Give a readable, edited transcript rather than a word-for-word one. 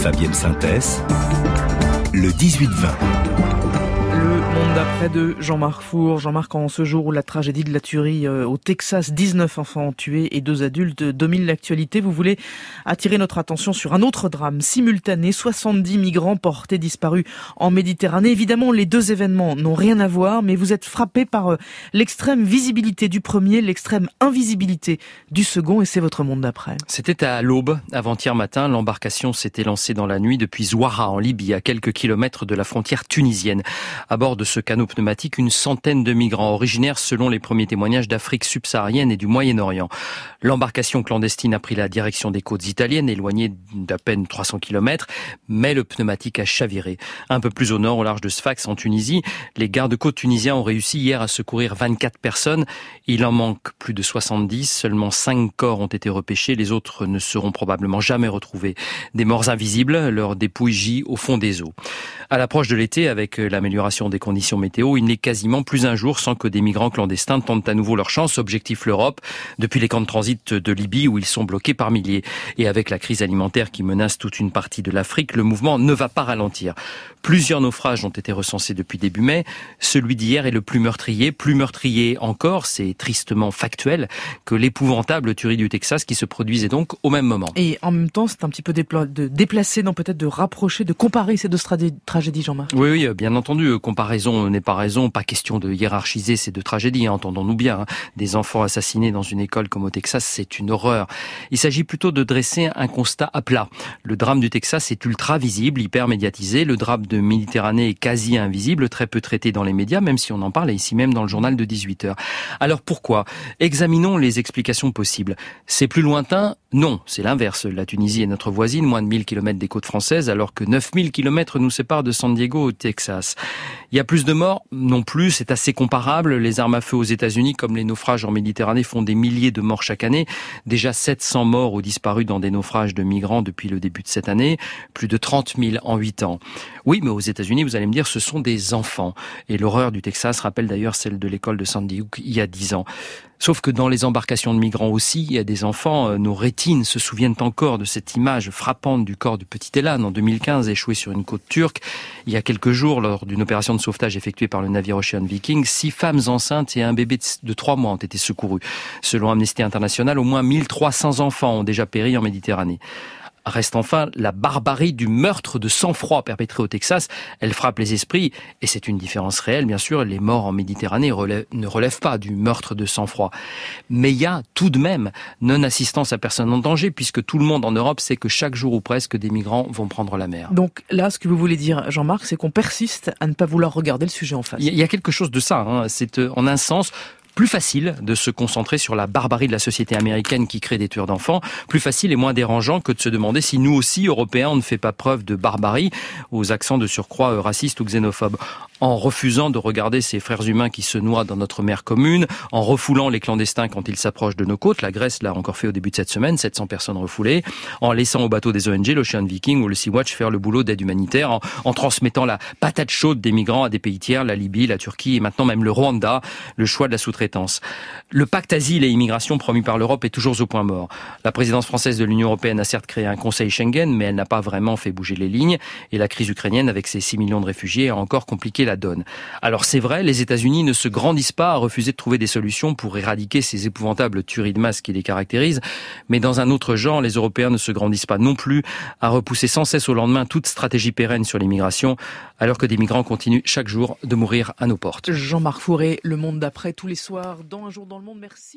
Fabienne Synthès, le 18-20. Le monde d'après de Jean-Marc Four. Jean-Marc, en ce jour où la tragédie de la tuerie au Texas, 19 enfants tués et 2 adultes domine l'actualité, vous voulez attirer notre attention sur un autre drame simultané, 70 migrants portés disparus en Méditerranée. Évidemment, les deux événements n'ont rien à voir, mais vous êtes frappé par l'extrême visibilité du premier, l'extrême invisibilité du second, et c'est votre monde d'après. C'était à l'aube, avant-hier matin, l'embarcation s'était lancée dans la nuit depuis Zouara, en Libye, à quelques kilomètres de la frontière tunisienne. À bord de ce canot pneumatique, une centaine de migrants originaires, selon les premiers témoignages, d'Afrique subsaharienne et du Moyen-Orient. L'embarcation clandestine a pris la direction des côtes italiennes, éloignée d'à peine 300 km, mais le pneumatique a chaviré. Un peu plus au nord, au large de Sfax, en Tunisie, les gardes-côtes tunisiens ont réussi hier à secourir 24 personnes. Il en manque plus de 70, seulement 5 corps ont été repêchés, les autres ne seront probablement jamais retrouvés. Des morts invisibles, leurs dépouilles gît au fond des eaux. À l'approche de l'été, avec l'amélioration des conditions météo, il n'est quasiment plus un jour sans que des migrants clandestins tentent à nouveau leur chance. Objectif l'Europe, depuis les camps de transit de Libye où ils sont bloqués par milliers. Et avec la crise alimentaire qui menace toute une partie de l'Afrique, le mouvement ne va pas ralentir. Plusieurs naufrages ont été recensés depuis début mai. Celui d'hier est le plus meurtrier encore, c'est tristement factuel, que l'épouvantable tuerie du Texas qui se produisait donc au même moment. Et en même temps, c'est un petit peu déplacé, peut-être de rapprocher, de comparer ces deux tragédies, Jean-Marc. Oui, bien entendu, comparaison n'est pas raison, pas question de hiérarchiser ces deux tragédies, entendons-nous bien. Des enfants assassinés dans une école comme au Texas, c'est une horreur. Il s'agit plutôt de dresser un constat à plat. Le drame du Texas est ultra visible, hyper médiatisé. Le drame de Méditerranée est quasi invisible, très peu traité dans les médias, même si on en parle ici même dans le journal de 18h. Alors pourquoi ? Examinons les explications possibles. C'est plus lointain ? Non, c'est l'inverse. La Tunisie est notre voisine, moins de 1000 km des côtes françaises, alors que 9000 km nous séparent de San Diego au Texas. Il y a plus de morts ? Non plus, c'est assez comparable. Les armes à feu aux États-Unis, comme les naufrages en Méditerranée, font des milliers de morts chaque année. Déjà 700 morts ou disparus dans des naufrages de migrants depuis le début de cette année. Plus de 30 000 en 8 ans. Oui, mais aux États-Unis, vous allez me dire, ce sont des enfants. Et l'horreur du Texas rappelle d'ailleurs celle de l'école de Sandy Hook il y a 10 ans. Sauf que dans les embarcations de migrants aussi, il y a des enfants, nos rétines se souviennent encore de cette image frappante du corps du petit Elan en 2015, échoué sur une côte turque. Il y a quelques jours, lors d'une opération de sauvetage effectuée par le navire Ocean Viking, 6 femmes enceintes et un bébé de 3 mois ont été secourus. Selon Amnesty International, au moins 1300 enfants ont déjà péri en Méditerranée. Reste enfin la barbarie du meurtre de sang-froid perpétré au Texas. Elle frappe les esprits et c'est une différence réelle, bien sûr. Les morts en Méditerranée ne relèvent pas du meurtre de sang-froid. Mais il y a tout de même non-assistance à personne en danger puisque tout le monde en Europe sait que chaque jour ou presque des migrants vont prendre la mer. Donc là, ce que vous voulez dire, Jean-Marc, c'est qu'on persiste à ne pas vouloir regarder le sujet en face. Il y a quelque chose de ça. C'est en un sens plus facile de se concentrer sur la barbarie de la société américaine qui crée des tueurs d'enfants, plus facile et moins dérangeant que de se demander si nous aussi, Européens, on ne fait pas preuve de barbarie, aux accents de surcroît racistes ou xénophobes. En refusant de regarder ces frères humains qui se noient dans notre mer commune, en refoulant les clandestins quand ils s'approchent de nos côtes, la Grèce l'a encore fait au début de cette semaine, 700 personnes refoulées, en laissant au bateau des ONG, l'Ocean Viking ou le Sea-Watch faire le boulot d'aide humanitaire, en transmettant la patate chaude des migrants à des pays tiers, la Libye, la Turquie et maintenant même le Rwanda, le choix de la sous-traitance. Le pacte asile et immigration promu par l'Europe est toujours au point mort. La présidence française de l'Union européenne a certes créé un conseil Schengen, mais elle n'a pas vraiment fait bouger les lignes, et la crise ukrainienne avec ses 6 millions de réfugiés a encore compliqué la donne. Alors c'est vrai, les États-Unis ne se grandissent pas à refuser de trouver des solutions pour éradiquer ces épouvantables tueries de masse qui les caractérisent, mais dans un autre genre, les Européens ne se grandissent pas non plus à repousser sans cesse au lendemain toute stratégie pérenne sur l'immigration, alors que des migrants continuent chaque jour de mourir à nos portes. Jean-Marc Four, Le monde d'après tous les soirs dans Un jour dans le monde. Merci.